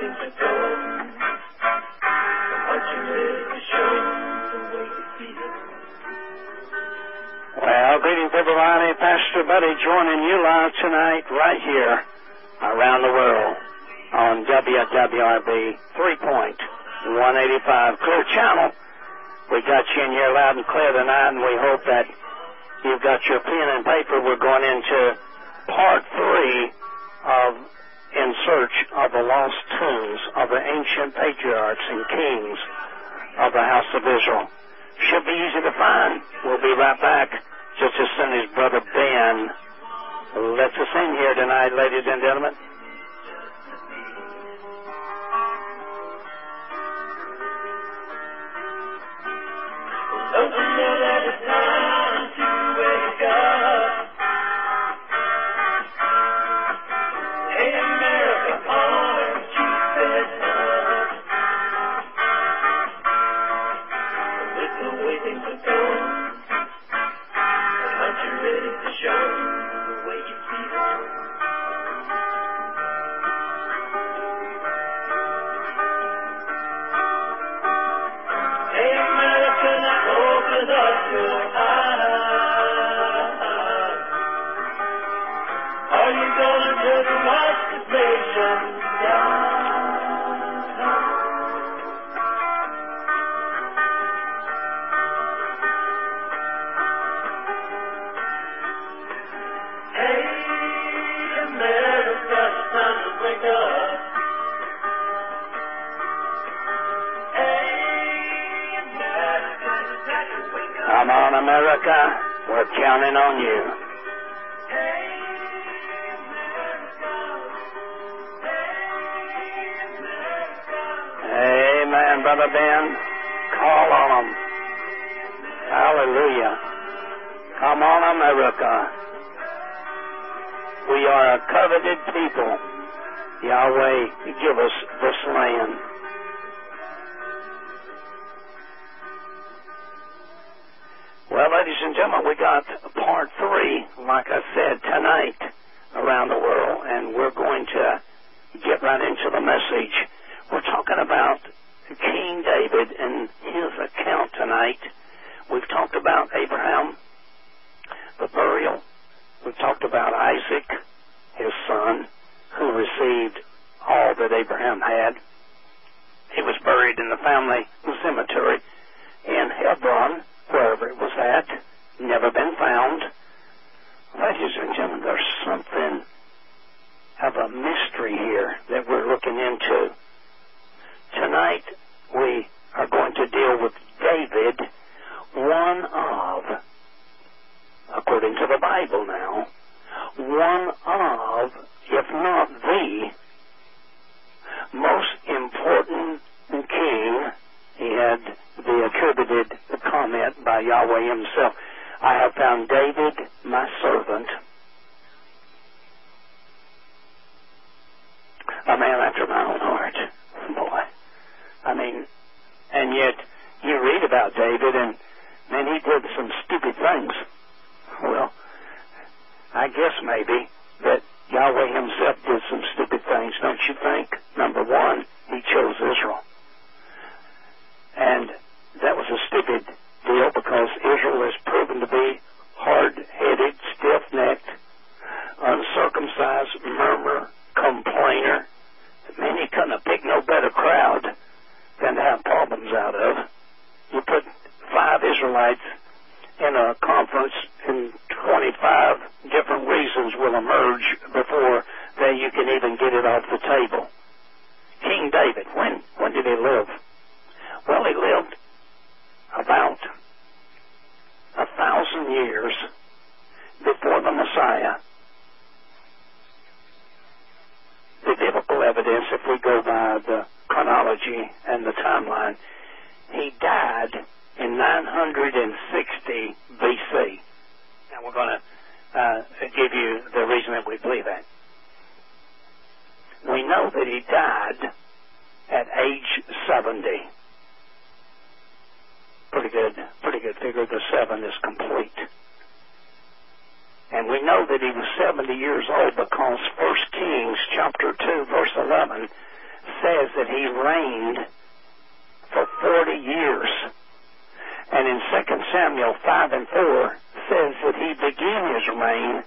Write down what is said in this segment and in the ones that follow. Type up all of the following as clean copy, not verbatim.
waiting to go. What you live to show the way you feel. Well, greetings everybody. Pastor Buddy joining you live tonight right here around the world on WWRB 3.185 Clear Channel. We got you in here loud and clear tonight, and we hope that you've got your pen and paper. We're going into part 3 of In Search of the Lost Tombs of the Ancient Patriarchs and Kings of the House of Israel. Should be easy to find. We'll be right back just as soon as Brother Ben lets us in here tonight, ladies and gentlemen. Don't you know that it's time to wake up? Hey, America, aren't you fed up? With no waiting to go, aren't you ready to show the way you feel? Hey, America, now open up your eyes. Are you gonna just watch the nation die? Hey, America, it's time to wake up. Hey, America, it's time to wake up. Come on, America. We're counting on you. Hey, America. Hey, America. Amen, Brother Ben. Call on them. Hallelujah. Come on, America. We are a coveted people. Yahweh, give us this land. Well, ladies and gentlemen, we got part 3, like I said, tonight around the world, and we're going to get right into the message. We're talking about King David and his account tonight. We've talked about Abraham, the burial. We've talked about Isaac, his son, who received all that Abraham had. He was buried in the family cemetery in Hebron, wherever it was at, never been found. Ladies and gentlemen, there's something of a mystery here that we're looking into. Tonight, we are going to deal with David, one of, according to the Bible now, one of, if not the most important king. He had the attributed comment by Yahweh himself, I have found David, my servant, a man after my own heart. Boy, I mean, and yet you read about David and, man, he did some stupid things. Well, I guess maybe that Yahweh himself did some stupid things, don't you think? Number one, he chose Israel. And that was a stupid deal because Israel is proven to be hard-headed, stiff-necked, uncircumcised, murmur, complainer. Man, he couldn't have picked no better crowd than to have problems out of. You put 5 Israelites in a conference and 25 different reasons will emerge before you can even get it off the table. King David, when did he live? Well, he lived about 1,000 years before the Messiah. The biblical evidence, if we go by the chronology and the timeline, he died in 960 BC. Now we're going to give you the reason that we believe that. We know that he died at age 70. Pretty good figure. The 7 is complete. And we know that he was 70 years old because 1 Kings chapter 2 verse 11 says that he reigned for 40 years. And in 2 Samuel 5 and 4 says that he began his reign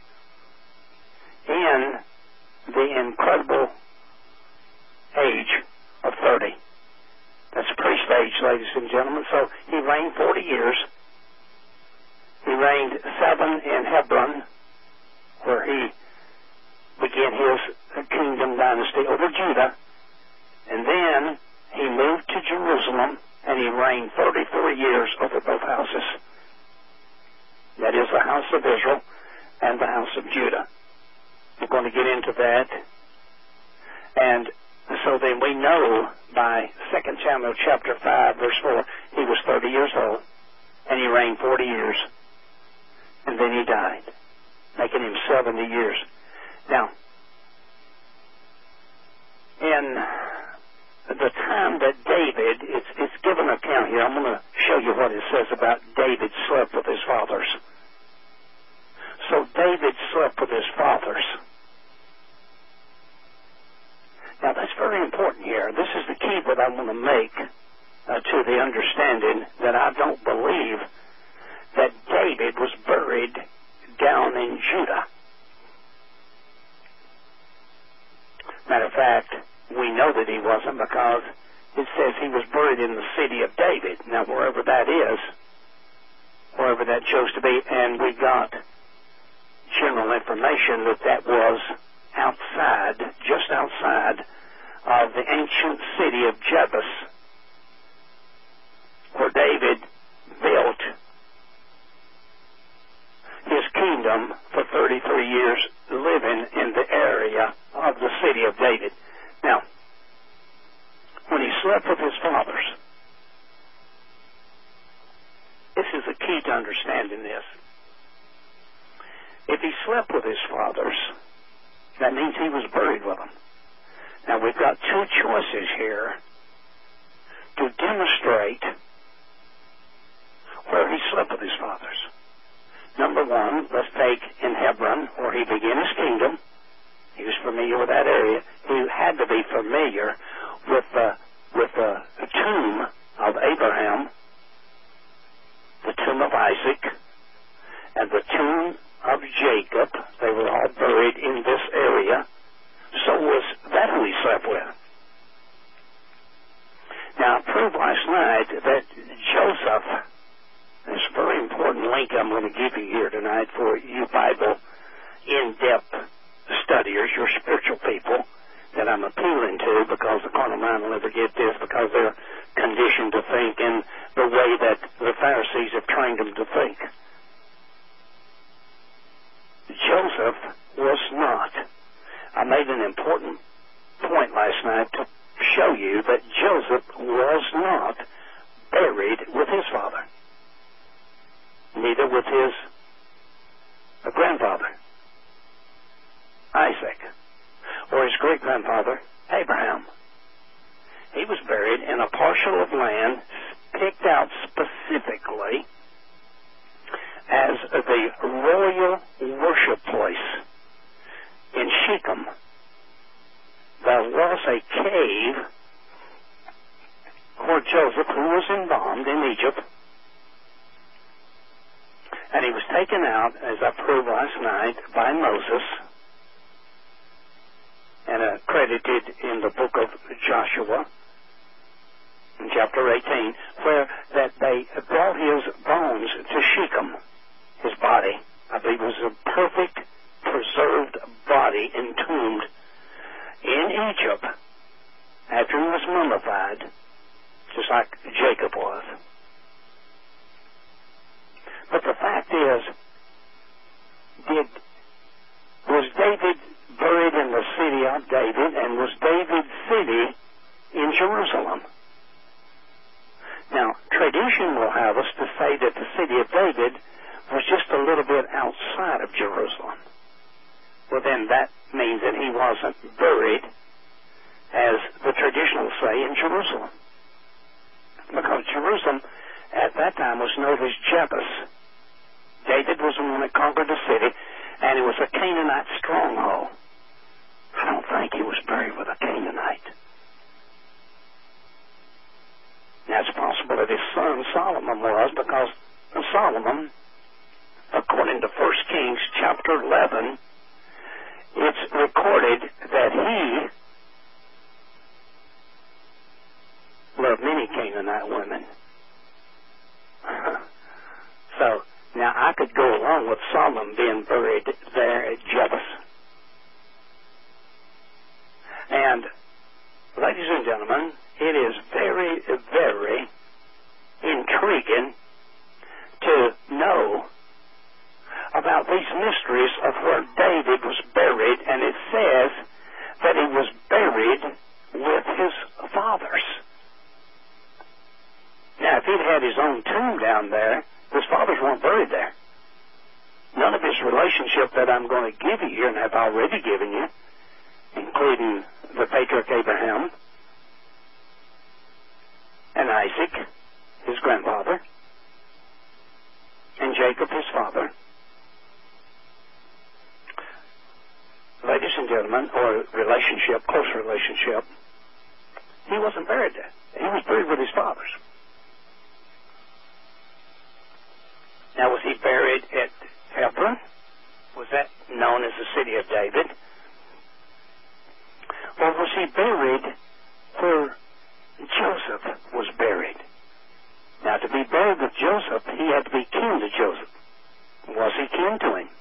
in the incredible age of 30. That's priest age, ladies and gentlemen. So he reigned 40 years. He reigned 7 in Hebron, where he began his kingdom dynasty over Judah. And then he moved to Jerusalem, and he reigned 33 years over both houses. That is the house of Israel and the house of Judah. We're going to get into that. And so then we know by 2 Samuel chapter 5, verse 4, he was 30 years old, and he reigned 40 years. And then he died, making him 70 years. Now, in the time that David, it's given an account here. I'm going to show you what it says about David slept with his fathers. So David slept with his fathers. Now that's very important here. This is the key that I want to make to the understanding that I don't believe that David was buried down in Judah. Matter of fact, we know that he wasn't because it says he was buried in the city of David. Now, wherever that is, wherever that chose to be, and we got general information that that was outside, just outside of the ancient city of Jebus, where David built his kingdom for 33 years, living in the area of the city of David. Now, when he slept with his fathers, this is the key to understanding this. If he slept with his fathers, that means he was buried with them. Now, we've got two choices here to demonstrate where he slept with his fathers. Number one, let's take in Hebron, where he began his kingdom. He was familiar with that area. He had to be familiar with the tomb of Abraham, the tomb of Isaac, and the tomb of Jacob. They were all buried in this area. So was that who he slept with. Now, I proved last night that Joseph, this very important link I'm going to give you here tonight for you Bible in-depth studiers, your spiritual people, that I'm appealing to because the carnal mind will never get this because they're conditioned to think in the way that the Pharisees have trained them to think. Joseph was not. I made an important point last night to show you that Joseph was not buried with his father, neither with his grandfather, Isaac, or his great-grandfather, Abraham. He was buried in a parcel of land picked out specifically as the royal worship place in Shechem. There was a cave where Joseph, who was embalmed in Egypt, and he was taken out, as I proved last night, by Moses, and credited in the book of Joshua, in chapter 18, where that they brought his bones to Shechem, his body. I believe it was a perfect, preserved body entombed in Egypt after he was mummified, just like Jacob was. But the fact is, was David buried in the city of David, and was David's city in Jerusalem? Now, tradition will have us to say that the city of David was just a little bit outside of Jerusalem. Well, then that means that he wasn't buried, as the traditionals say, in Jerusalem. Because Jerusalem, at that time, was known as Jebus. David was the one that conquered the city, and it was a Canaanite stronghold. I don't think he was buried with a Canaanite. Solomon was, because Solomon, according to 1 Kings chapter 11, it's recorded that he loved many Canaanite women. So, now I could go along with Solomon being buried there at Jebus. And, ladies and gentlemen, it is very, very intriguing to know about these mysteries of where David was buried, and it says that he was buried with his fathers. Now, if he'd had his own tomb down there, his fathers weren't buried there. None of his relationship that I'm going to give you here, and have already given you, including the patriarch Abraham and Isaac, his grandfather, and Jacob, his father. Ladies and gentlemen, or relationship, close relationship, he wasn't buried there. He was buried with his fathers. Now, was he buried at Hebron? Was that known as the city of David? Or was he buried where Joseph was buried? Now, to be buried with Joseph, he had to be kin to Joseph. Was he kin to him?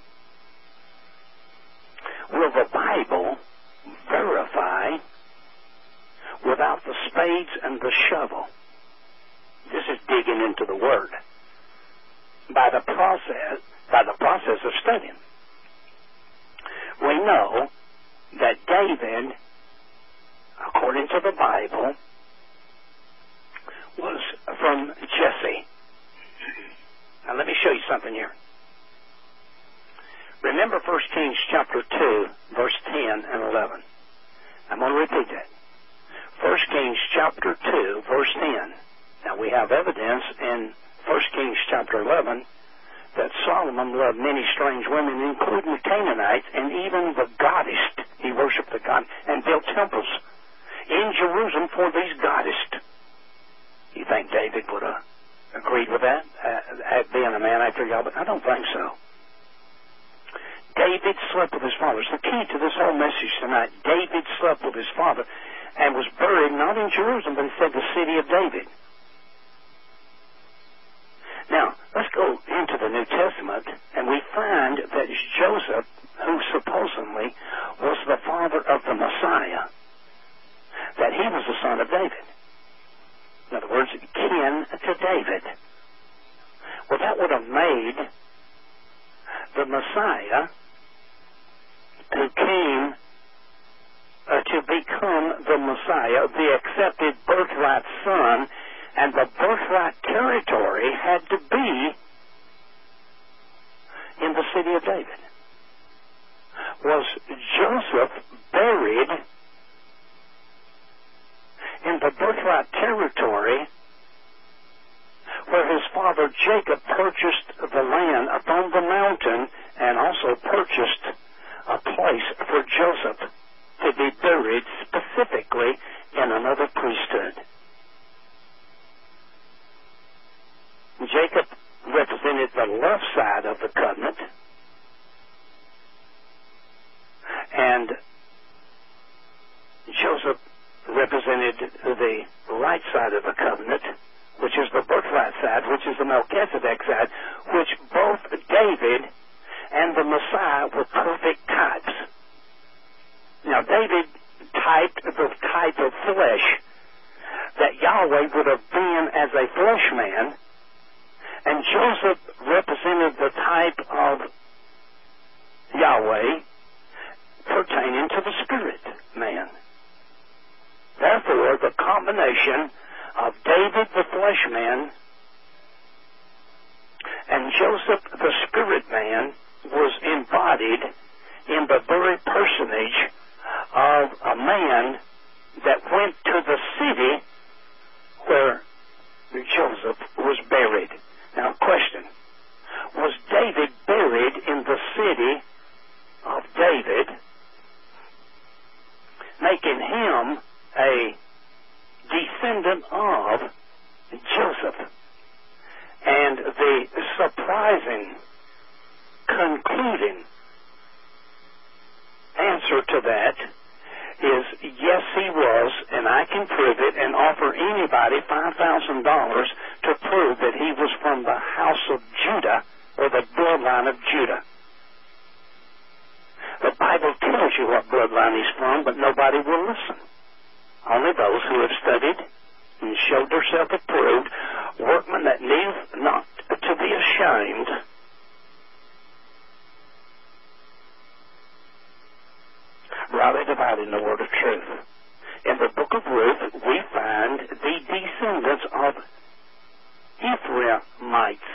Will the Bible verify without the spades and the shovel? This is digging into the Word. By the process of studying. We know that David, according to the Bible, was from Jesse. Now let me show you something here. Remember 1 Kings chapter 2, verse 10 and 11. I'm going to repeat that. 1 Kings chapter 2, verse 10. Now we have evidence in 1 Kings chapter 11 that Solomon loved many strange women, including the Canaanites and even the goddess. He worshipped the god and built temples in Jerusalem for these goddesses. You think David would have agreed with that, being a man after God? But I don't think so. David slept with his fathers. The key to this whole message tonight, David slept with his father and was buried not in Jerusalem, but instead the city of David. Now, let's go into the New Testament, and we find that Joseph, who supposedly was the father of the Messiah, that he was the son of David. In other words, kin to David. Well, that would have made the Messiah, who came to become the Messiah, the accepted birthright son, and the birthright territory had to be in the city of David. Was Joseph buried in the birthright territory where his father Jacob purchased the land upon the mountain and also purchased a place for Joseph to be buried specifically in another priesthood? Jacob represented the left side of the covenant, and Joseph represented the right side of the covenant, which is the birthright side, which is the Melchizedek side, which both David and the Messiah were perfect types. Now, David typed the type of flesh that Yahweh would have been as a flesh man, and Joseph represented the type of Yahweh pertaining to the spirit man. Therefore, the combination of David the flesh man and Joseph the spirit man was embodied in the very personage of a man that went to the city where Joseph was buried. Now, question. Was David buried in the city of David, making him a descendant of Joseph? And the surprising, concluding answer to that is, yes, he was, and I can prove it and offer anybody $5,000 to prove that he was from the house of Judah or the bloodline of Judah. The Bible tells you what bloodline he's from, but nobody will listen. Only those who have studied and showed themselves approved, workmen that need not to be ashamed, rightly dividing the word of truth. In the book of Ruth, we find the descendants of Ephraimites.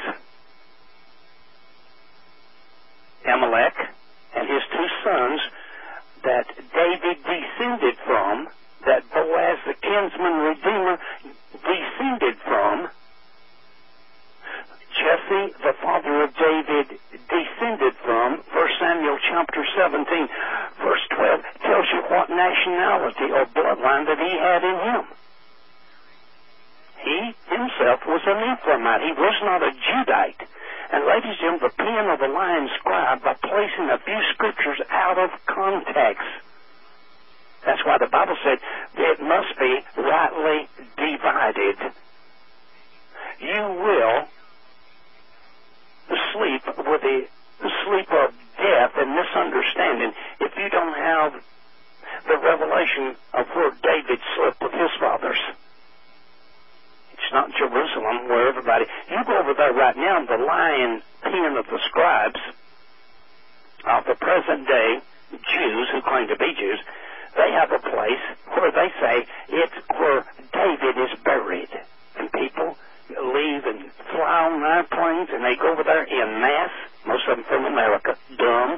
Amalek and his two sons that David descended from, that Boaz the kinsman redeemer descended from, Jesse, the father of David, descended from. 1 Samuel chapter 17, verse 12, tells you what nationality or bloodline that he had in him. He himself was an Ephraimite. He was not a Judite. And ladies and gentlemen, the pen of the lying scribe, by placing a few scriptures out of context, that's why the Bible said it must be rightly divided. You will sleep with the sleep of death and misunderstanding if you don't have the revelation of where David slept with his fathers. It's not Jerusalem where everybody... You go over there right now, the lying pen of the scribes of the present day Jews who claim to be Jews, they have a place where they say it's where David is buried. And people leave and fly on airplanes, and they go over there en masse, most of them from America, dumb,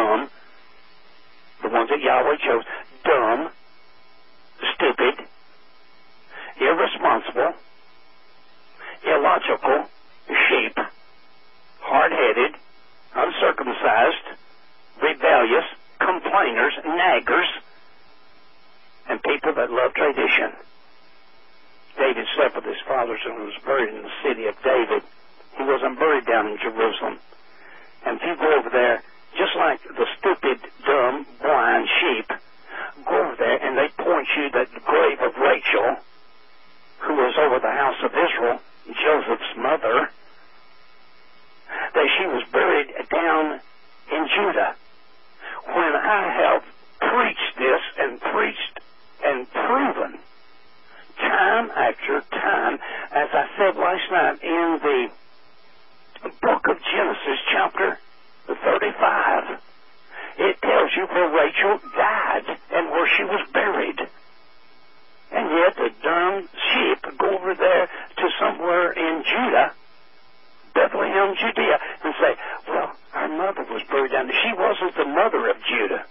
the ones that Yahweh chose, dumb, stupid, irresponsible, illogical, sheep, hard-headed, uncircumcised, rebellious, complainers, naggers, and people that love tradition. David slept with his fathers and was buried in the city of David. He wasn't buried down in Jerusalem. And if you go over there, just like the stupid, dumb, blind sheep, go over there and they point you to the grave of Rachel, who was over the house of Israel, Joseph's mother, that she was buried down in Judah. When I have preached this and preached and proven time after time, as I said last night in the book of Genesis, chapter 35, it tells you where Rachel died and where she was buried. And yet the dumb sheep go over there to somewhere in Judah, Bethlehem, Judea, and say, well, our mother was buried down there. She wasn't the mother of Judah.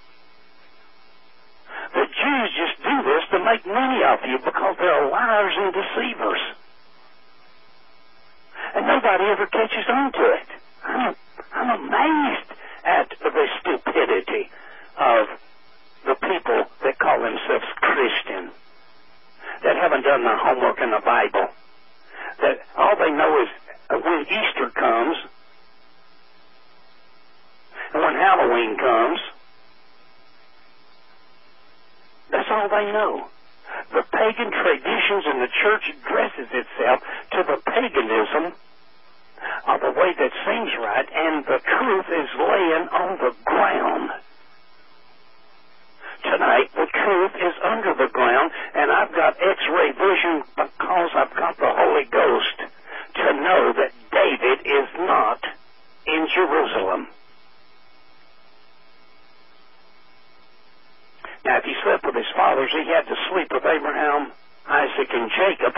The Jews just do this to make money off you because they're liars and deceivers. And nobody ever catches on to it. I'm amazed at the stupidity of the people that call themselves Christian, that haven't done their homework in the Bible, that all they know is when Easter comes and when Halloween comes, that's all they know. The pagan traditions and the church dresses itself to the paganism of the way that seems right, and the truth is laying on the ground. Tonight, the truth is under the ground, and I've got X-ray vision because I've got the Holy Ghost to know that David is not in Jerusalem. Now, if he slept with his fathers, he had to sleep with Abraham, Isaac, and Jacob.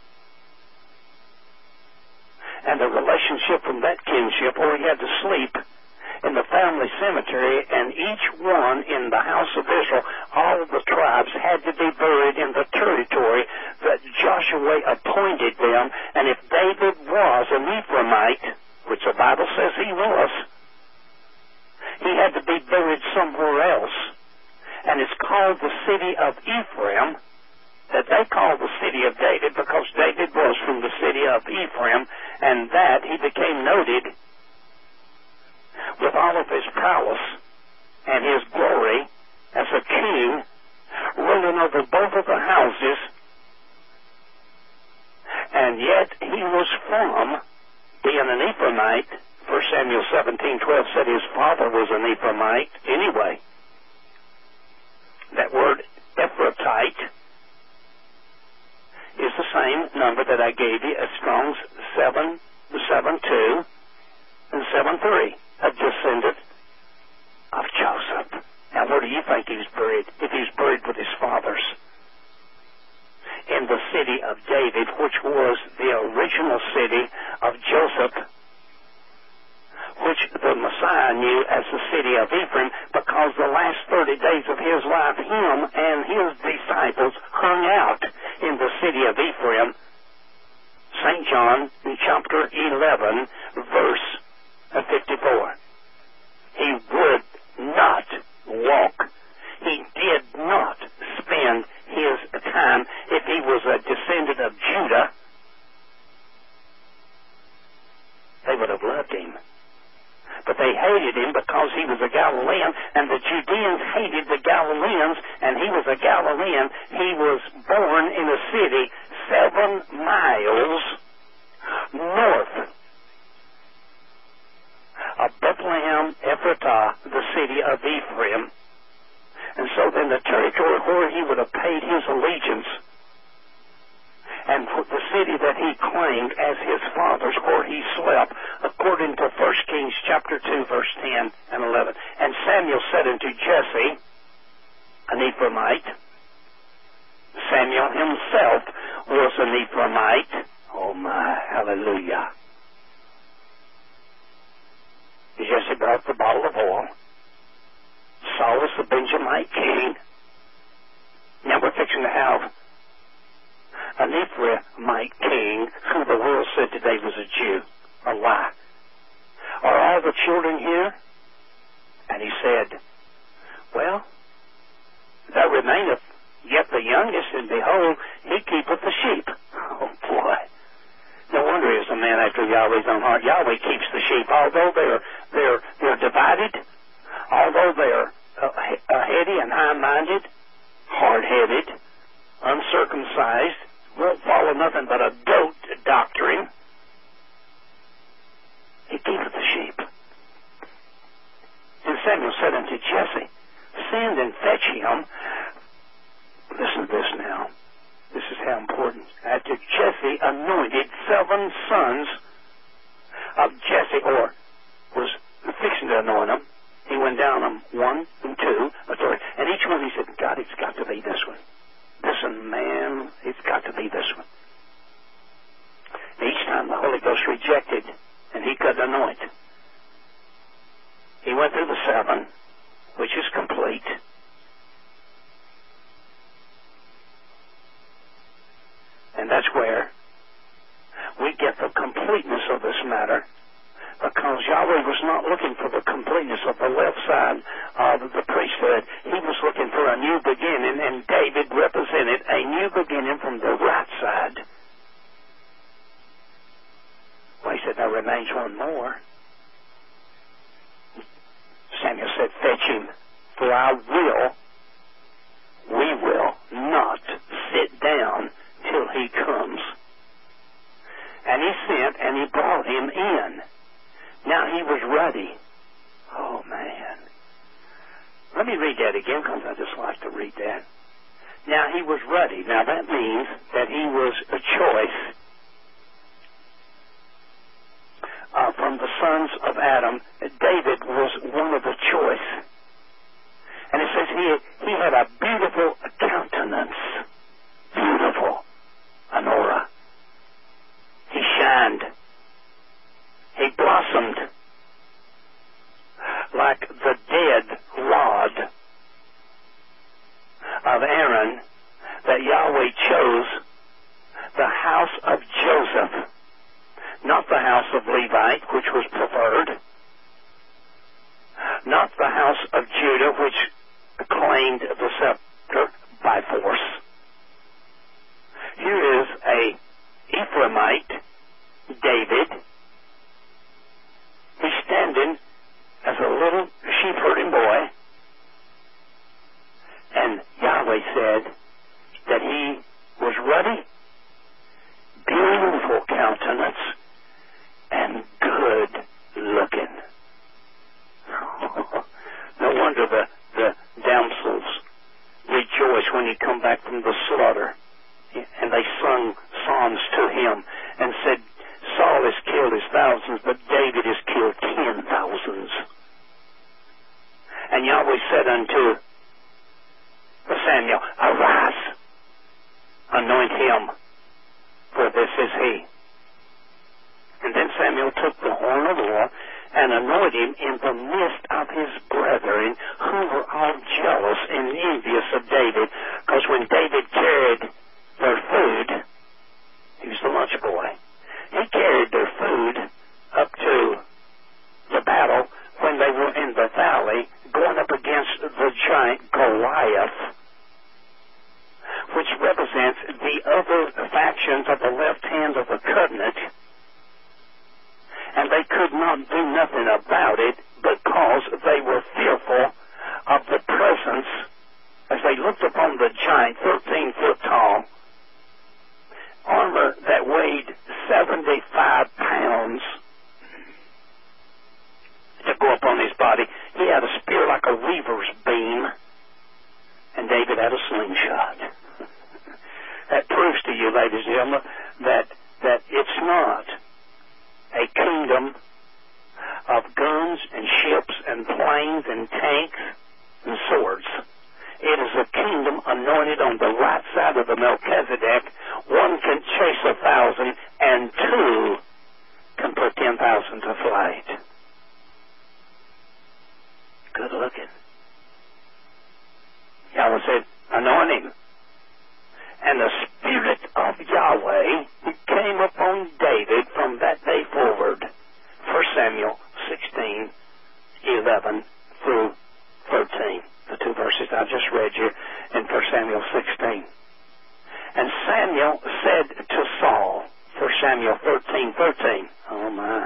And the relationship from that kinship, or he had to sleep in the family cemetery, and each one in the house of Israel, all of the tribes had to be buried in the territory that Joshua appointed them. And if David was an Ephraimite, which the Bible says he was, he had to be buried somewhere else. And it's called the city of Ephraim that they called the city of David because David was from the city of Ephraim, and that he became noted with all of his prowess and his glory as a king, ruling over both of the houses, and yet he was from being an Ephraimite. 1 Samuel 17:12 said his father was an Ephraimite anyway. That word Ephratite is the same number that I gave you as Strong's 772 and 73, a descendant of Joseph. Now, where do you think he was buried? If he was buried with his fathers in the city of David, which was the original city of Joseph, which the Messiah knew as the city of Ephraim, because the last 30 days of his life, him and his disciples hung out in the city of Ephraim. St. John, in chapter 11, verse 54. He would not walk. He did not spend his time. If he was a descendant of Judah, they would have loved him. But they hated him because he was a Galilean, and the Judeans hated the Galileans, and he was a Galilean. He was born in a city 7 miles north of Bethlehem, Ephratah, the city of Ephraim. And so then the territory where he would have paid his allegiance, and the city that he claimed as his father's, where he slept, according to 1 Kings chapter 2, verse 10 and 11. And Samuel said unto Jesse, an Ephraimite. Samuel himself was an Ephraimite. Oh my, hallelujah. Jesse brought the bottle of oil. Saul was the Benjamite king. Now we're fixing to have an Ephraimite king who the world said today was a Jew. A lie. Are all the children here? And he said, well, there remaineth yet the youngest, and behold, he keepeth the sheep. Oh boy. No wonder he is a man after Yahweh's own heart. Yahweh keeps the sheep. Although they're divided, although they're heady and high-minded, hard-headed, uncircumcised, won't follow nothing but a goat doctrine, he keepeth the sheep. And Samuel said unto Jesse, send and fetch him. Listen to this now. This is how important. After Jesse anointed 7 sons of Jesse, or was fixing to anoint them, he went down them 1 and 2, and each one he said, God, it's got to be this one. Listen, man, it's got to be this one. Each time the Holy Ghost rejected, and he couldn't anoint. He went through the 7, which is complete. And that's where we get the completeness of this matter, because Yahweh was not looking for the completeness of the left side of the priesthood. He was looking for a new beginning, and David represented a new beginning from the right side. Well, he said, there remains one more. Samuel said, fetch him, for we will not sit down till he comes. And he sent, and he brought him in. Now he was ready. Oh, man. Let me read that again, because I just like to read that. Now he was ready. Now that means that he was a choice from the sons of Adam. David was one of the choice. And it says he had a beautiful countenance. Beautiful. An aura. He shined. He blossomed like the dead rod of Aaron that Yahweh chose, the house of Joseph, not the house of Levite, which was preferred, back from the slaughter. And they sung psalms to him and said, Saul has killed his thousands, but David has killed 10,000s. And Yahweh said unto Samuel, Arise, anoint him, for this is he. And then Samuel took the horn of oil and anointed him in the midst of his brethren, who were all jealous and envious of David, because when David carried their food, he was the lunch boy, he carried their food up to the battle when they were in the valley going up against the giant Goliath, which represents the other factions of the left hand of the covenant, and they could not do nothing about it because they were fearful of the presence as they looked upon the giant, 13 foot tall, armor that weighed 75 pounds to go up on his body. He had a spear like a weaver's beam, and David had a slingshot. That proves to you, ladies and gentlemen, that it's not a kingdom of guns and ships and planes and tanks and swords. It is a kingdom anointed on the right side of the Melchizedek. One can chase 1,000, and two can put 10,000 to flight. Good looking. Yahweh said, anoint him. And the Spirit of Yahweh came upon David from that day forward. 1 Samuel 16:11 through 13. The two verses I just read you in 1 Samuel 16. And Samuel said to Saul, 1 Samuel 13:13, oh my,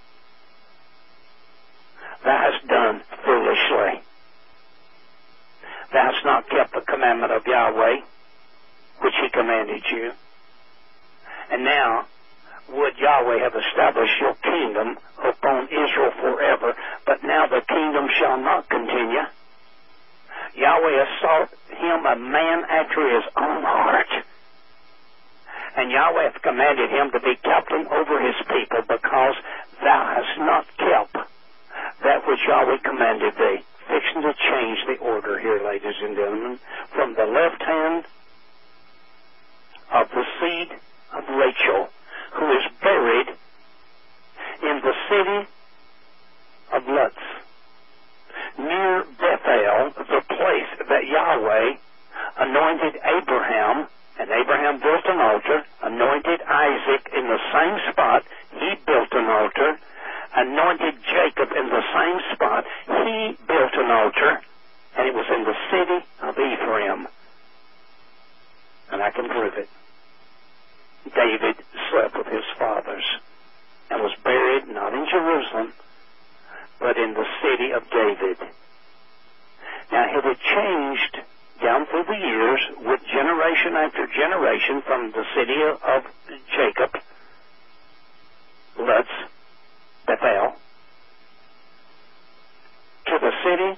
thou hast done foolishly. Thou hast not kept the commandment of Yahweh, which he commanded you. And now would Yahweh have established your kingdom upon Israel forever, but now the kingdom shall not continue. Yahweh has sought him a man after his own heart, and Yahweh hath commanded him to be captain over his people, because thou hast not kept that which Yahweh commanded thee. Fixing to change the order here, ladies and gentlemen, from the left hand of the seed of Rachel, who is buried in the city of Luz, near Bethel, the place that Yahweh anointed Abraham, and Abraham built an altar, anointed Isaac in the same spot, he built an altar, anointed Jacob in the same spot, he built an altar, and it was in the city of Ephraim. And I can prove it. David slept with his fathers and was buried not in Jerusalem, but in the city of David. Now, it had changed down through the years with generation after generation from the city of Jacob, Luz, Bethel, to the city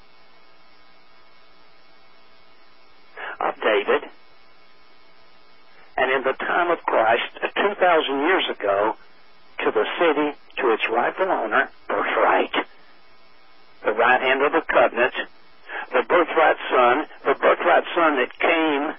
of David, and in the time of Christ, 2,000 years ago, to the city, to its rightful owner, birthright, the right hand of the covenant, the birthright son that came,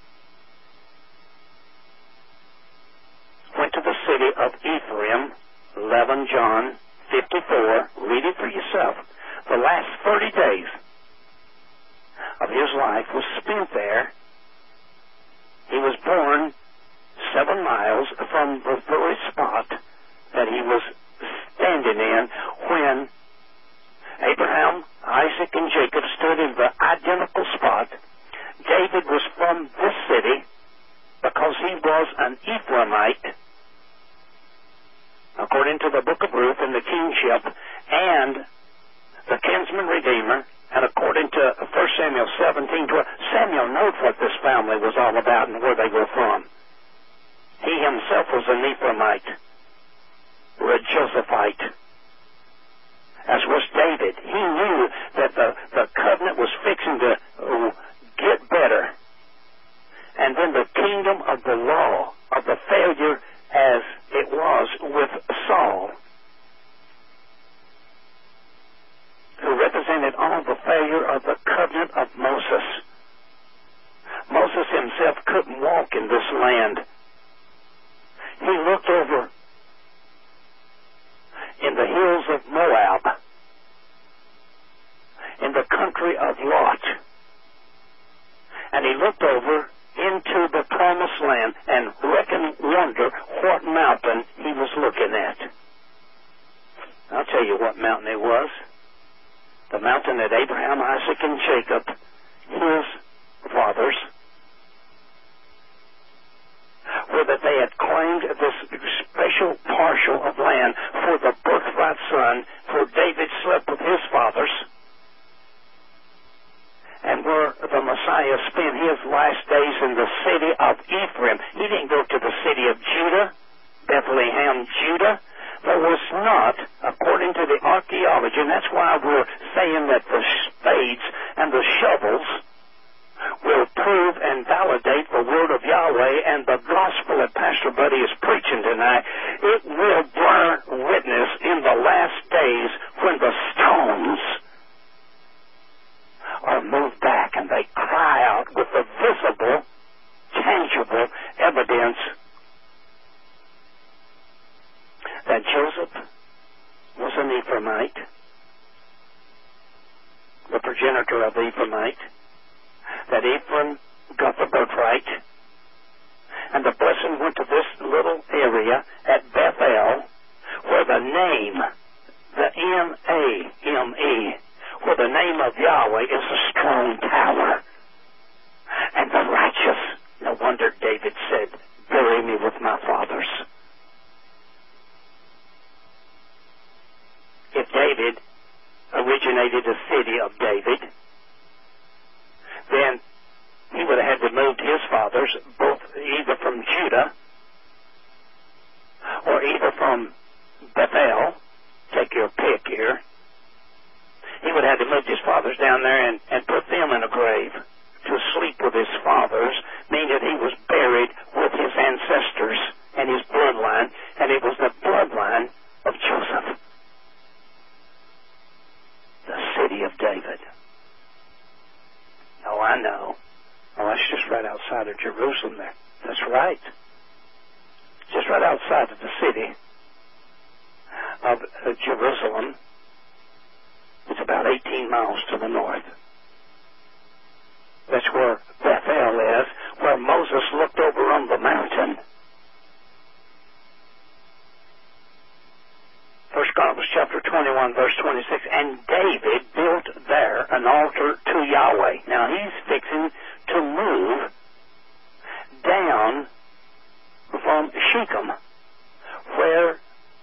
went to the city of Ephraim, 11 John 54, read it for yourself. The last 30 days of his life was spent there. He was born 7 miles from the very spot that he was standing in when Abraham, Isaac, and Jacob stood in the identical spot. David was from this city because he was an Ephraimite, according to the book of Ruth and the kingship, and the kinsman redeemer, and according to 1 Samuel 17:12, Samuel knows what this family was all about and where they were from. He himself was an Ephraimite, or a Josephite, as was David. He knew that the covenant was fixing to get better. kingdom of the law, of the failure as it was with Saul, who represented all the failure of the covenant of Moses. Moses himself couldn't walk in this land. He looked over in the hills of Moab, in the country of Lot, and he looked over into the promised land and wonder what mountain he was looking at. I'll tell you what mountain it was. The mountain that Abraham, Isaac, and Jacob, his fathers, where that they had claimed this special parcel of land for the birthright son, for David slept with his fathers, and where the Messiah spent his last days in the city of Ephraim. He didn't go to the city of Judah, Bethlehem, Judah. There was not, according to the archaeology, and that's why we're saying that the spades and the shovels will prove and validate the word of Yahweh and the gospel that Pastor Buddy is preaching tonight. It will bear witness in the last days when the stones are moved back and they cry out with the visible, tangible evidence that Joseph was an Ephraimite, the progenitor of Ephraimite, that Ephraim got the birthright, and the blessing went to this little area at Bethel, where the name, the M-A-M-E, where the name of Yahweh is a strong tower. And the righteous, no wonder David said, bury me with my fathers. If David originated the city of David, then he would have had to move his fathers, both either from Judah or either from Bethel, take your pick here. He would have to move his fathers down there and put them in a grave to sleep with his fathers, meaning that he was buried with his ancestors and his bloodline, and it was the bloodline of Joseph, the city of David. Oh, I know. Oh, that's just right outside of Jerusalem there. That's right. Just right outside of the city of Jerusalem. It's about 18 miles to the north. That's where Bethel is, where Moses looked over on the mountain. 1 Chronicles chapter 21, verse 26, and David built there an altar to Yahweh. Now he's fixing to move down from Shechem, where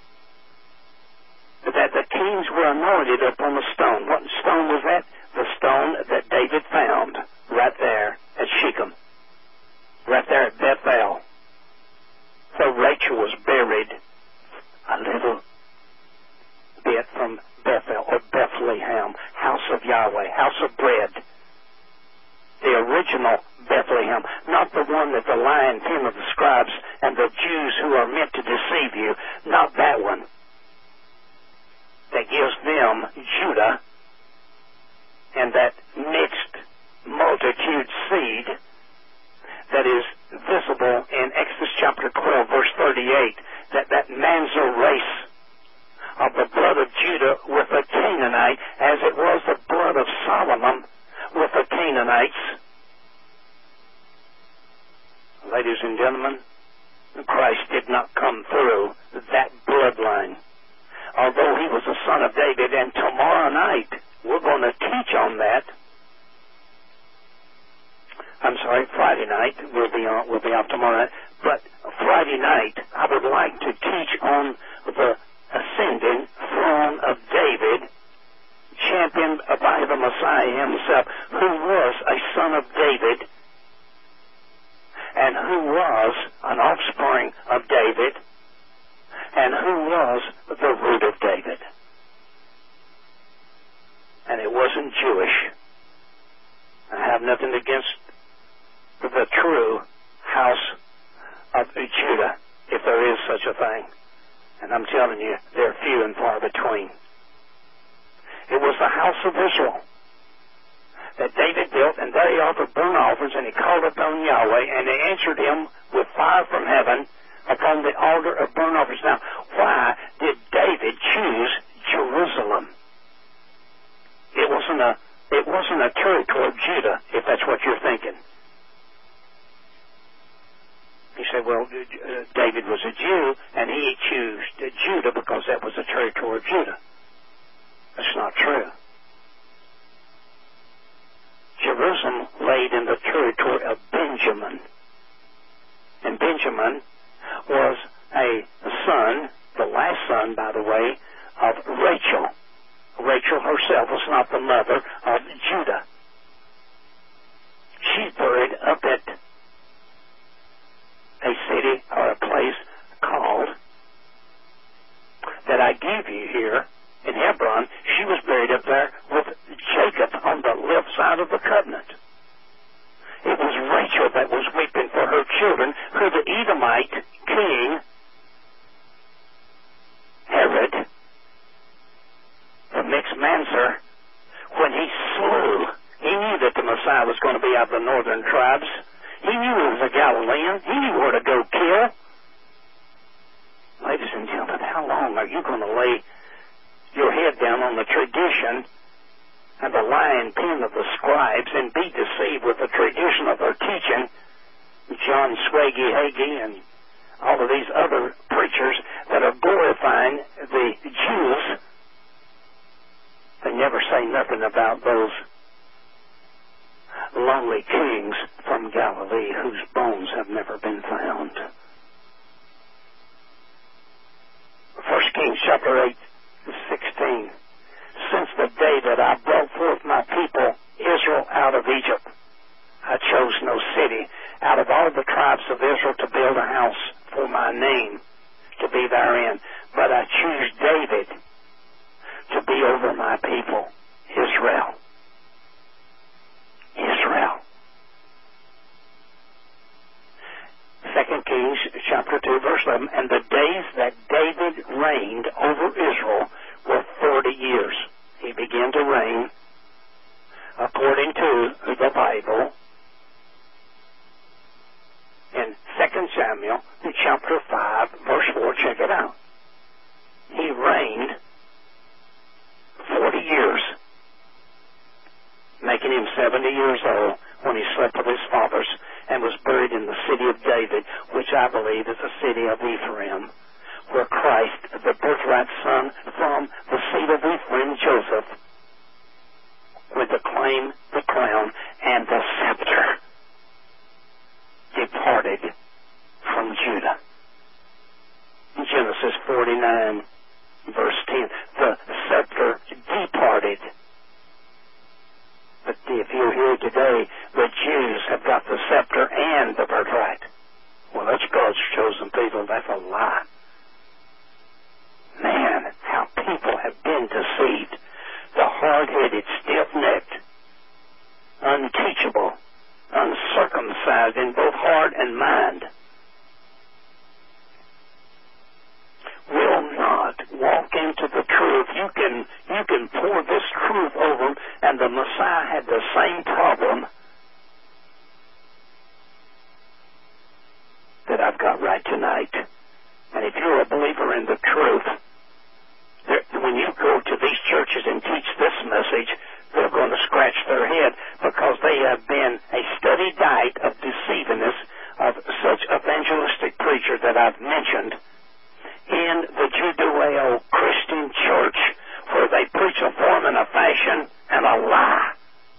that the kings were anointed upon the stone. What stone was that? The stone that David found right there at Shechem, right there at Bethel, where Rachel was buried a little bit from Bethel, or Bethlehem, house of Yahweh, house of bread. The original Bethlehem, not the one that the lying pen of the scribes and the Jews who are meant to deceive you, not that one. That gives them Judah and that mixed multitude seed that is visible in Exodus chapter 12, verse 38, that Manzer race of the blood of Judah with the Canaanite, as it was the blood of Solomon with the Canaanites. Ladies and gentlemen, Christ did not come through that bloodline, although he was a son of David, and tomorrow night we're going to teach on that. I'm sorry, Friday night, we'll be off tomorrow night, but Friday night I would like to teach on the ascending throne of David, championed by the Messiah himself, who was a son of David, and who was an offspring of David, and who was the root of David. And it wasn't Jewish. I have nothing against the true house everything. And I'm telling you, they're few and far between. It was the house of Israel that David built, and there he offered burnt offerings, and he called upon Yahweh, and they answered him with fire from heaven upon the altar of burnt offerings. Now, why did David choose Jerusalem? It wasn't a territory of Judah, if that's what you're thinking. You say, well, David was a Jew, and he chose Judah because that was the territory of Judah. That's not true. Jerusalem laid in the territory of Benjamin. And Benjamin was a son, the last son, by the way, of Rachel. Rachel herself was not the mother of Judah. She's buried up at a city or a place called, that I give you here, in Hebron. She was buried up there with Jacob on the left side of the covenant. It was Rachel that was weeping for her children, who the Edomite king, Herod, the mixed manser, when he slew, he knew that the Messiah was going to be out of the northern tribes. He knew he was a Galilean. He knew where to go kill. Ladies and gentlemen, how long are you going to lay your head down on the tradition and the lying pen of the scribes and be deceived with the tradition of their teaching? John Swagey Hagee and all of these other preachers that are glorifying the Jews, they never say nothing about those lowly kings from Galilee whose bones have never been found. 1 Kings chapter 8, 16. Since the day that I brought forth my people Israel out of Egypt, I chose no city out of all the tribes of Israel to build a house for my name to be therein, but I choose David to be over my people, Israel. Israel. 2 Kings chapter 2, verse 11, and the days that David reigned over Israel were 40 years. He began to reign according to the Bible in 2 Samuel chapter 5, verse 4. Check it out. He reigned 40 years, making him 70 years old when he slept with his fathers and was buried in the city of David, which I believe is the city of Ephraim, where Christ, the birthright son from the seed of Ephraim, Joseph, would claim the crown and the scepter, departed from Judah. In Genesis 49, verse 10, the scepter departed. But if you're here today, the Jews have got the scepter and the birthright. Well, that's God's chosen people. That's a lie. Man, how people have been deceived. The hard-headed, stiff-necked, unteachable, uncircumcised in both heart and mind will not walk into the truth. You can pour this truth over them, and the Messiah had the same problem that I've got right tonight. And if you're a believer in the truth, when you go to these churches and teach this message, they're going to scratch their head because they have been a steady diet of deceivingness of such evangelistic preachers that I've mentioned in the Judeo-Christian church, where they preach a form and a fashion and a lie.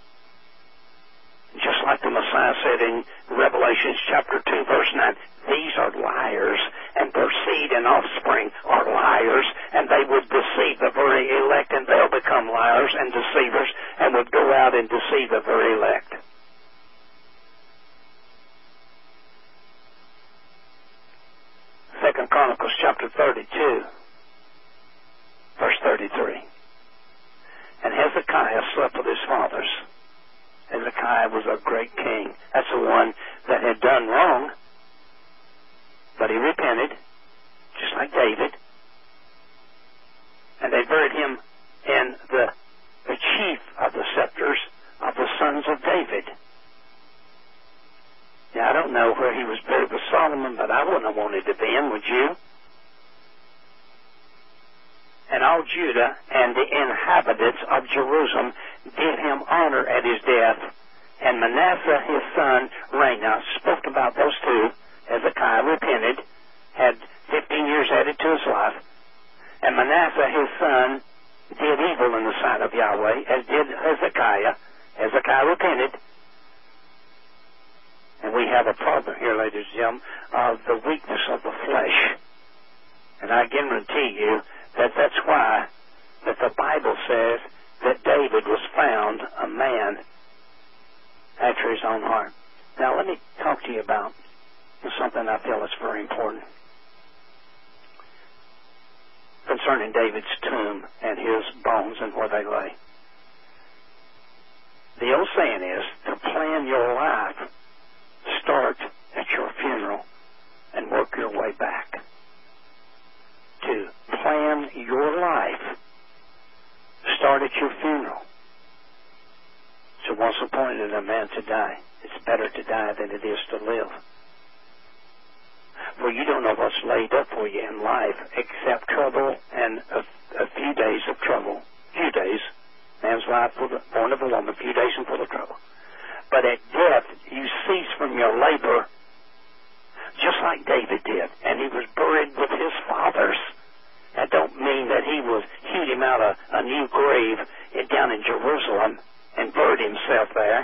Just like the Messiah said in Revelation chapter 2, verse 9, these are liars, and their seed and offspring are liars, and they would deceive the very elect, and they'll become liars and deceivers, and would go out and deceive the very elect. Second Chronicles chapter 32, verse 33. And Hezekiah slept with his fathers. Hezekiah was a great king. That's the one that had done wrong, but he repented, just he was buried with Solomon, but I wouldn't have wanted to be in, would you? And all Judah and the inhabitants of Jerusalem did him honor at his death. And Manasseh his son reigned. Now, I spoke about those two. Hezekiah repented, had 15 years added to his life. And Manasseh his son did evil in the sight of Yahweh, as did Hezekiah. Hezekiah repented. And we have a problem here, ladies and gentlemen, of the weakness of the flesh. And I guarantee you that that's why that the Bible says that David was found a man after his own heart. Now let me talk to you about something I feel is very important concerning David's tomb and his bones and where they lay. The old saying is, to plan your life, start at your funeral and work your way back. To plan your life, start at your funeral. So once appointed a man to die. It's better to die than it is to live. For you don't know what's laid up for you in life except trouble and a few days of trouble. Few days. Man's life born of a woman, few days and full of trouble. But at death, you cease from your labor, just like David did. And he was buried with his fathers. That don't mean that he was hewed him out a new grave down in Jerusalem and buried himself there.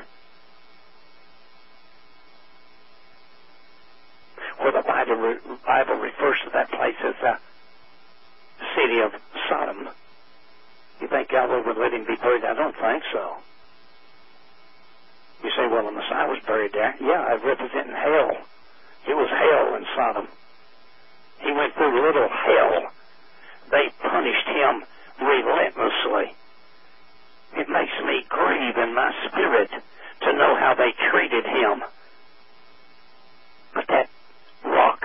Where the Bible refers to that place as the city of Sodom. You think Yahweh would let him be buried? I don't think so. You say, well, the Messiah was buried there. Yeah, representing hell. It was hell in Sodom. He went through little hell. They punished him relentlessly. It makes me grieve in my spirit to know how they treated him. But that rock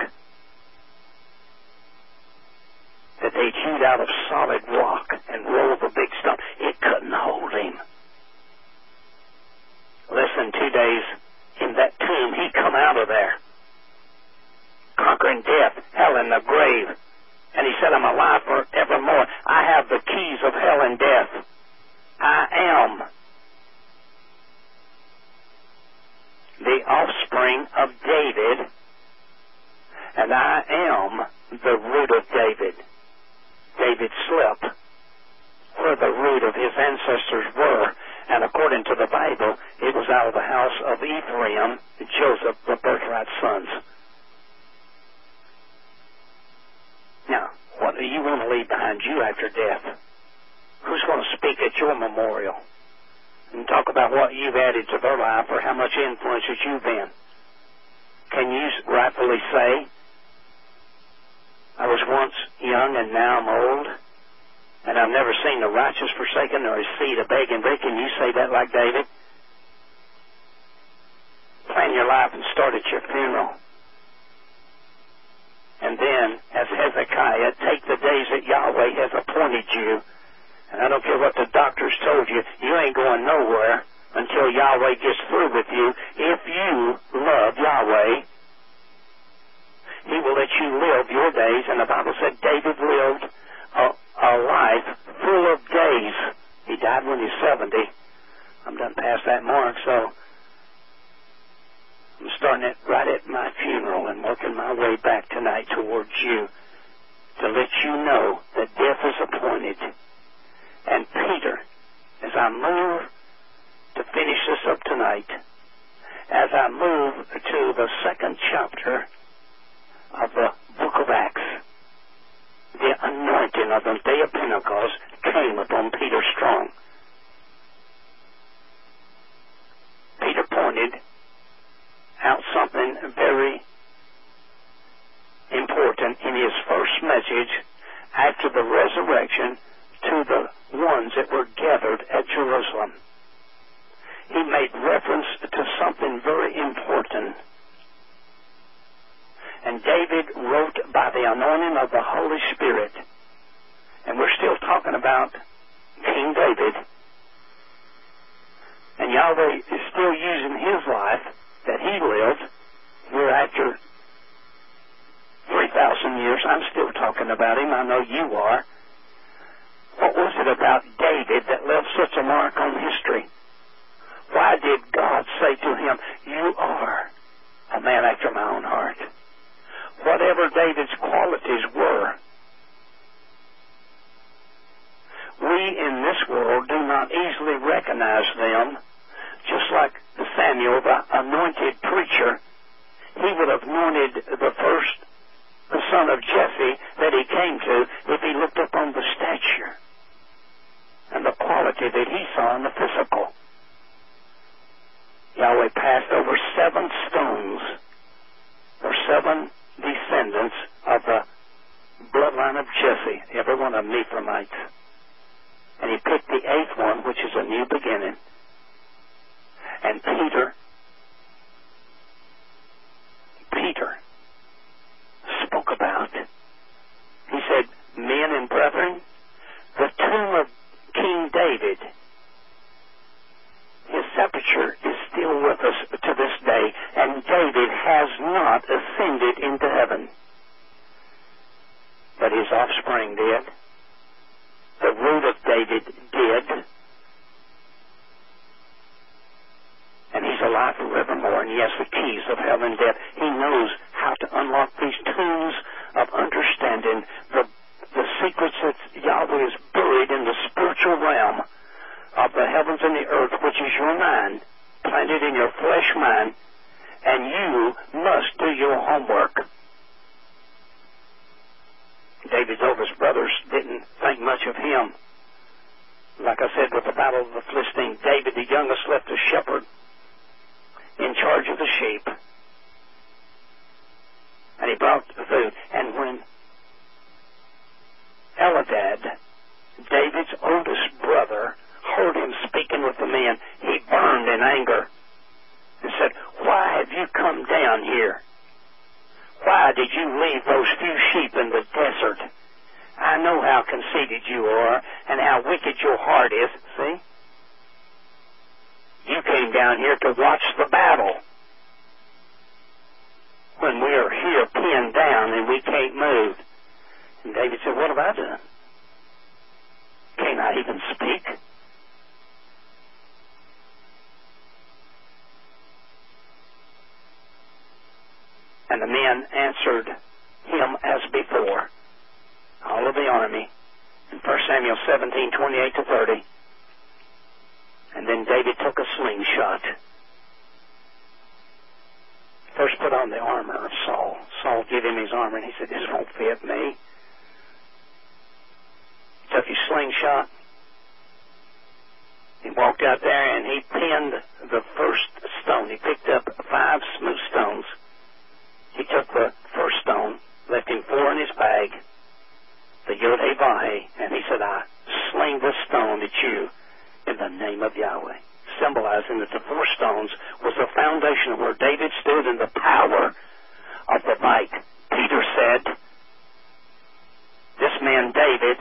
that they hewed out of solid rock and rolled the big stone, it couldn't hold him. Less than 2 days in that tomb, he come out of there, conquering death, hell, and the grave. And he said, I'm alive forevermore. I have the keys of hell and death. I am the offspring of David, and I am the root of David. David slept where the root of his ancestors were, and according to the Bible, it was out of the house of Ephraim, Joseph, the birthright sons. Now, what do you want to leave behind you after death? Who's going to speak at your memorial and talk about what you've added to their life or how much influence that you've been? Can you rightfully say, I was once young and now I'm old, and I've never seen the righteous forsaken nor his seed a begging bread? Can you say that like David? Plan your life and start at your funeral. And then, as Hezekiah, take the days that Yahweh has appointed you. And I don't care what the doctors told you, you ain't going nowhere until Yahweh gets through with you. If you love Yahweh, He will let you live your days. And the Bible said David lived a life full of days. He died when he was 70. I'm done past that mark, so I'm starting it right at my funeral and working my way back tonight towards you to let you know that death is appointed. And Peter, as I move to finish this up tonight, as I move to the second chapter of the book of Acts, the anointing of the day of Pentecost came upon Peter strong. Peter pointed out something very important in his first message after the resurrection to the ones that were gathered at Jerusalem. He made reference to something very important. And David wrote by the anointing of the Holy Spirit. And we're still talking about King David. And Yahweh is still using his life that he lived we're after 3,000 years. I'm still talking about him. I know you are. What was it about David that left such a mark on history? Why did God say to him, you are a man after my own heart? Whatever David's qualities were, we in this world do not easily recognize them. Just like Samuel, the anointed preacher, he would have anointed the son of Jesse that he came to if he looked upon the stature and the quality that he saw in the physical. Yahweh passed over 7 stones, or 7 descendants of the bloodline of Jesse, every one of them Ephraimites. And he picked the 8th one, which is a new beginning. And Peter spoke about. He said, men and brethren, the tomb of King David, his sepulchre is still with us to this day, and David has not ascended into heaven. But his offspring did. The root of David did. And he's alive forevermore, and he has the keys of hell and death. He knows how to unlock these tombs of understanding, the secrets that Yahweh has buried in the spiritual realm of the heavens and the earth, which is your mind, planted in your flesh mind, and you must do your homework. David's oldest brothers didn't think much of him. Like I said, with the battle of the Philistine, David, the youngest, left a shepherd in charge of the sheep. And he brought the food. And when Eldad, David's oldest brother, heard him speaking with the men, he burned in anger and said, why have you come down here? Why did you leave those few sheep in the desert? I know how conceited you are and how wicked your heart is. See? You came down here to watch the battle when we are here pinned down and we can't move. And David said, what have I done? Can't I even speak? And the men answered him as before, all of the army, in 1 Samuel 17:28-30. And then David took a slingshot. First put on the armor of Saul. Saul gave him his armor, and he said, this won't fit me. He took his slingshot. He walked out there, and he pinned the first stone. He picked up 5 smooth stones. He took the first stone, left him 4 in his bag, the Yod-Heh-Vah-Heh, and he said, I sling this stone at you in the name of Yahweh, symbolizing that the 4 stones was the foundation of where David stood in the power of the might. Peter said, this man David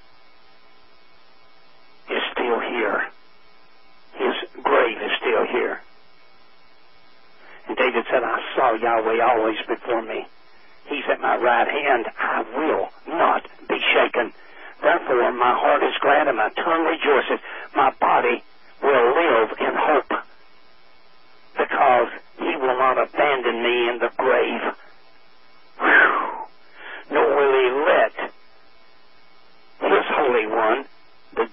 is still here. His grave is still here. And David said, I saw Yahweh always before me. He's at my right hand. I will not be shaken. Therefore, my heart is glad and my tongue rejoices. My body will live in hope, because he will not abandon me in the grave. Whew. Nor will he let his Holy One, the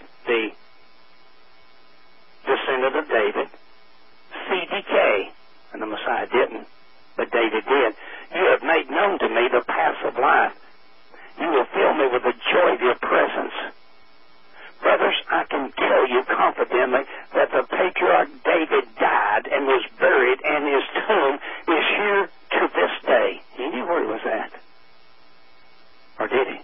descendant of David, see decay. And the Messiah didn't, but David did. You have made known to me the paths of life. You will fill me with the joy of your presence. Brothers, I can tell you confidently that the patriarch David died and was buried, and his tomb is here to this day. He knew where he was at. Or did he?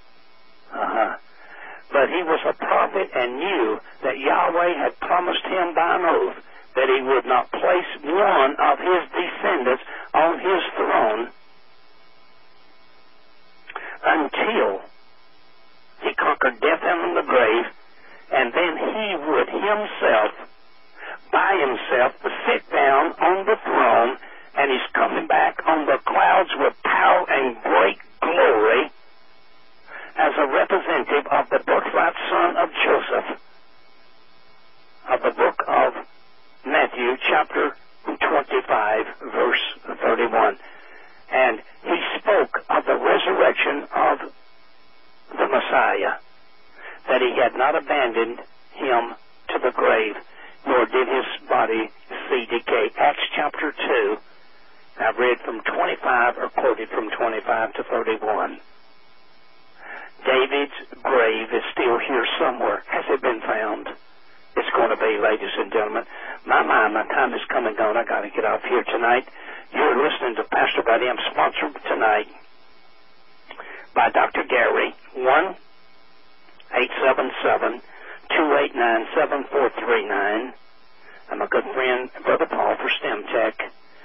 But he was a prophet and knew that Yahweh had promised him by an oath that he would not place one of his descendants on his throne had not abandoned him to the grave, nor did his body see decay. Acts chapter 2, I've read from 25, or quoted from 25 to 31. David's grave is still here somewhere. Has it been found? It's going to be, ladies and gentlemen. My time is coming on. I got to get off here tonight. You're listening to Pastor Buddy. I'm sponsored tonight by Dr. Gary. 1-877-289-7439. I'm a good friend, Brother Paul, for STEM Tech.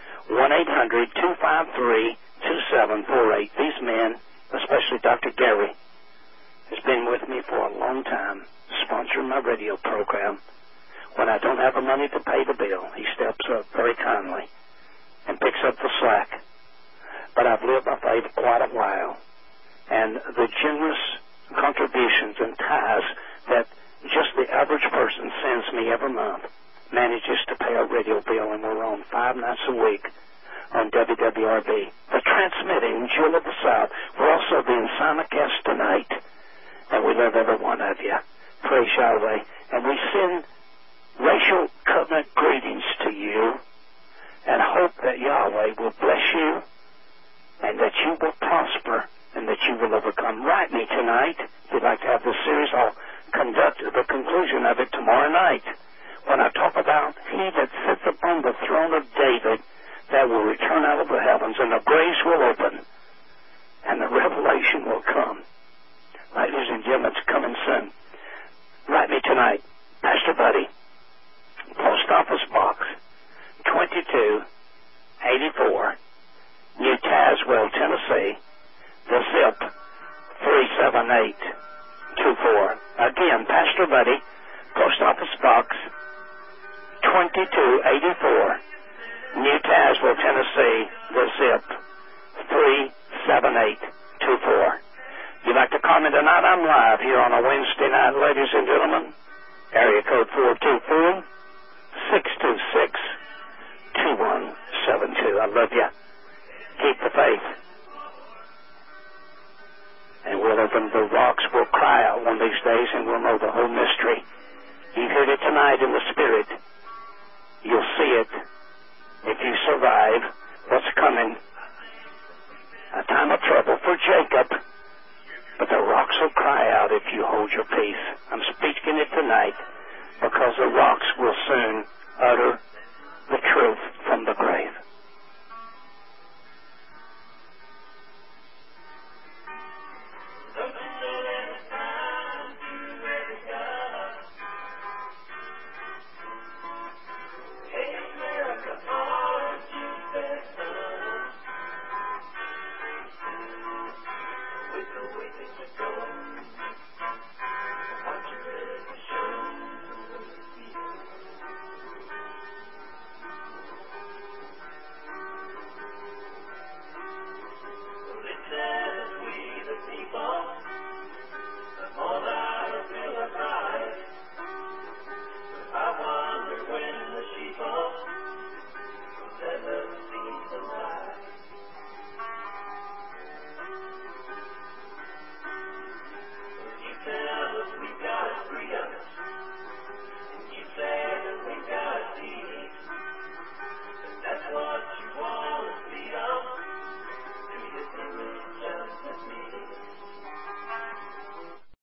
1-800-253-2748. These men, especially Dr. Gary, has been with me for a long time, sponsoring my radio program. When I don't have the money to pay the bill, he steps up very kindly and picks up the slack. But I've lived by faith quite a while, and the generous contributions and tithes that just the average person sends me every month manages to pay our radio bill, and we're on 5 nights a week on WWRB. The transmitting Jewel of the South. We're also being simulcast tonight, and we love every one of you. Praise Yahweh. And we send racial covenant greetings to you and hope that Yahweh will bless you and that you will prosper and that you will overcome. Write me tonight. If you'd like to have this series, I'll conduct the conclusion of it tomorrow night when I talk about he that sits upon the throne of David that will return out of the heavens, and the graves will open and the revelation will come. Ladies and gentlemen, it's coming soon. Write me tonight, Pastor Buddy, Post Office Box 2284, New Tazewell, Tennessee, the zip 37824. Again, Pastor Buddy, Post Office Box 2284, New Tazewell, Tennessee, the zip 37824. You'd like to comment tonight? I'm live here on a Wednesday night, ladies and gentlemen. Area code 424-626-2172. I love you. Keep the faith. And we'll open the rocks. We'll cry out one of these days, and we'll know the whole mystery. You heard it tonight in the Spirit. You'll see it if you survive what's coming. A time of trouble for Jacob, but the rocks will cry out if you hold your peace. I'm speaking it tonight because the rocks will soon utter the truth.